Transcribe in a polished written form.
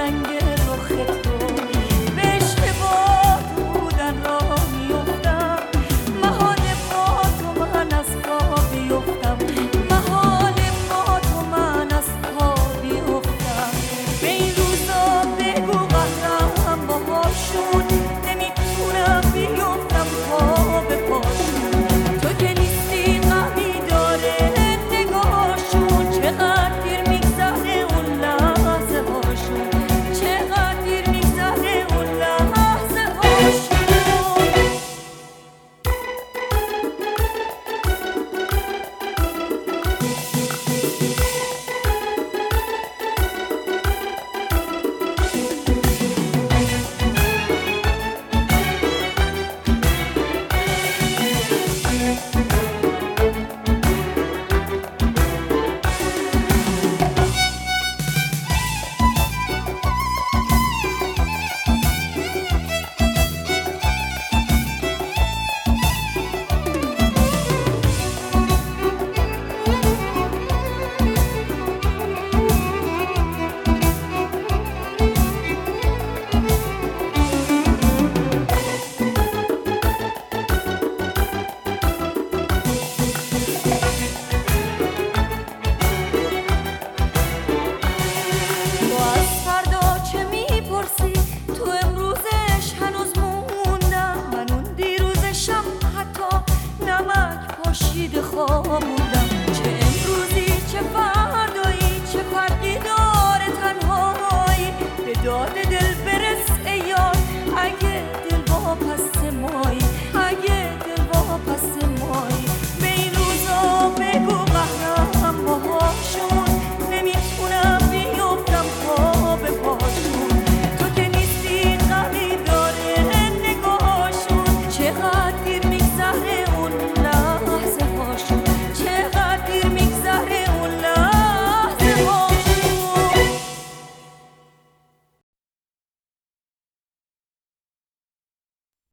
رنگ رخ تو به اشتباه بودن را میفتم محال با تو من از پا بیفتم محال با تو من از پا بیفتم به این روزا بگو قهرم باهاشون نمیتونم بیفتم پا به پاشون تو که نیستی غمی داره نگاهشون چقدر دیر میگذره اون لحظه هاشون چقدر دیر میگذره اون لحظه هاشون خوابوندم چه امروزی چه فردایی چه فرقی داره تنهایی به داد